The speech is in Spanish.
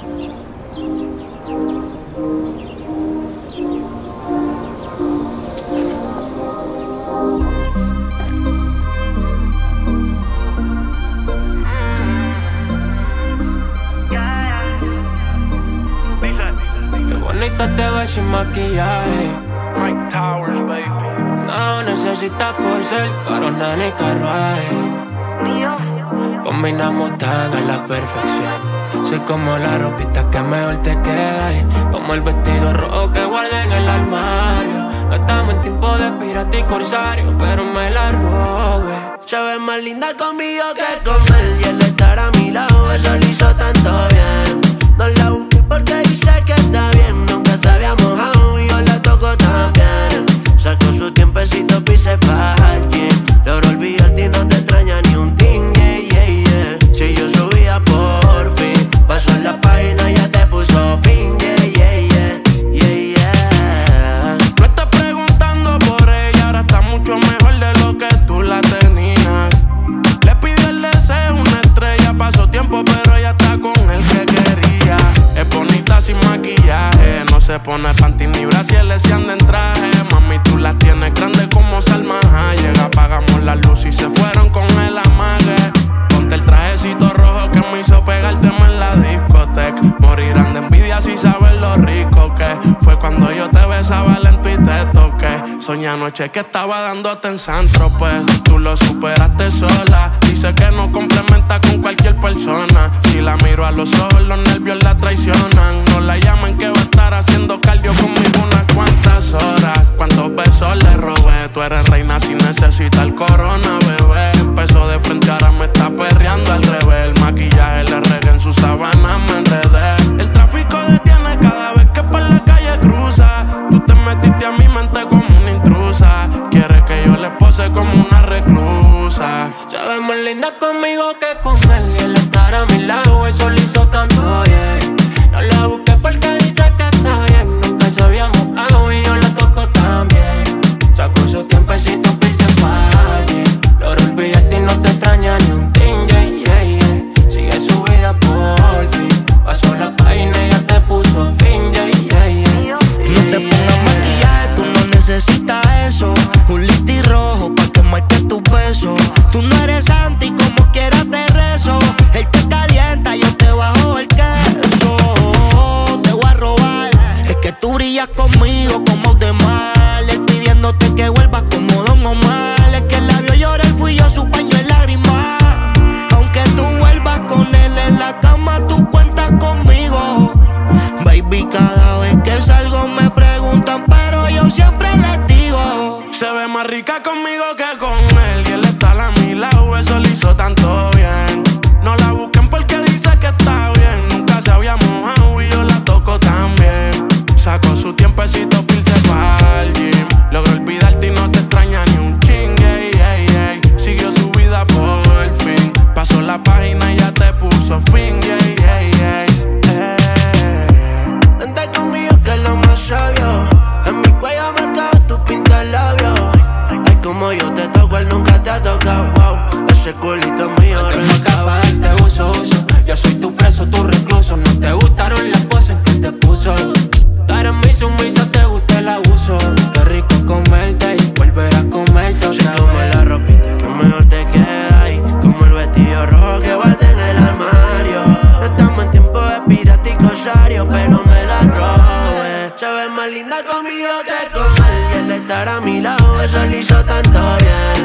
Qué bonita te ves sin maquillaje. Mike Towers, baby. No necesitas corcel, corona ni carruaje. Combinamos tan a la perfección. Soy como la ropita que mejor te queda y como el vestido rojo que guardé en el armario. No estamos en tiempo de pirata y corsario, pero me la robé. Se ve más linda conmigo que con él, y él estar a mi lado, eso le hizo tanto bien. No la busqué porque dice que está bien. Nunca se había mojado y yo la toco también. Sacó su tiempecito, pise pa' alguien. Logró olvidarte y no te extraña ni un ting, yeah, yeah, yeah. Si yo subía por fin, pasó en la página y ya te puso fin, yeah, yeah, yeah, yeah, yeah. No estás preguntando por ella, ahora está mucho mejor de lo que tú la tenías. Le pidió el deseo, una estrella, pasó tiempo pero ella está con el que quería. Es bonita sin maquillaje, no se pone panty ni brasieles y anda en traje. Mami, tú las tienes grandes como Salma Hayek. Apagamos la luz y se fueron con el amague. Ponte el trajecito rojo que me hizo pegárteme en la discoteca. Morirán de envidia si sabes lo rico que fue cuando yo te besaba lento y te toqué. Soñé anoche que estaba dándote en Centro, pues tú lo superaste sola. Dice que no complementa con cualquier persona. Si la miro a los ojos, los nervios la traicionan. No la llamen que va a estar haciendo cardio conmigo unas cuantas horas. Cuántos besos le robé. Tú eres reina si necesitas el corona, bebé. Empezó de frente, ahora me está perreando al revés. El maquillaje le regué en su sabana, me enredé. El tráfico detiene cada vez que por la calle cruza. Tú te metiste a mi mente como una intrusa. Quieres que yo le pose como una reclusa. Se ve más linda conmigo que con él, y él estar a mi lado, eso le hizo tanto bien. No la busqué porque dice que está bien. Nunca se había mojado y yo la toco también. Sacó su tiempecito, pise pa' alguien. Logró olvidarte y no te extraña ni un ting, yeah, yeah, yeah. Sigue su vida por fin. Pasó la página y ya te puso fin, yeah, yeah, yeah. No te pongas maquillaje, tú no necesitas eso. Un listi rojo pa' que marque tu peso. Tú no eres santi, como quieras te rezo. Él te calienta, yo te bajo el queso. Te voy a robar, es que tú brillas conmigo como de mal. Él pidiéndote que vuelvas como Don Omar. Es que el labio llora, él fui yo su paño en lágrimas. Aunque tú vuelvas con él en la cama, tú cuentas conmigo. Baby, cada vez que salgo me preguntan, pero yo siempre les digo. Se ve más rica conmigo que con él, y él está a mi lado, eso le hizo tanto bien. No la busquen porque dice que está bien. Nunca se había mojado y yo la toco también. Sacó su tiempecito, pilse pa'l gym. Logró olvidarte y no te extraña ni un ching, yeah, yeah, yeah. Siguió su vida por fin. Pasó la página y ya te puso fin, yeah, yeah, yeah, yeah. Vente conmigo que es lo más sabio. En mi cuello marcado tu pinta el labio. Ay, como yo te toco, él nunca te ha tocado, wow. Ese culito mío rentado. Te uso. Yo soy tu preso, tu recluso. No te gustaron las poses en que te puso. Tú eres mi sumisa, te gusta el abuso. Qué rico comerte y volver a comerte otra vez. Como la ropita que mejor te queda y como el vestido rojo que guardé en el armario. No estamos en tiempo de pirata y corsario, pero me la robé. Se ve más linda conmigo que con él, y él estar a mi lado, eso le hizo tanto bien.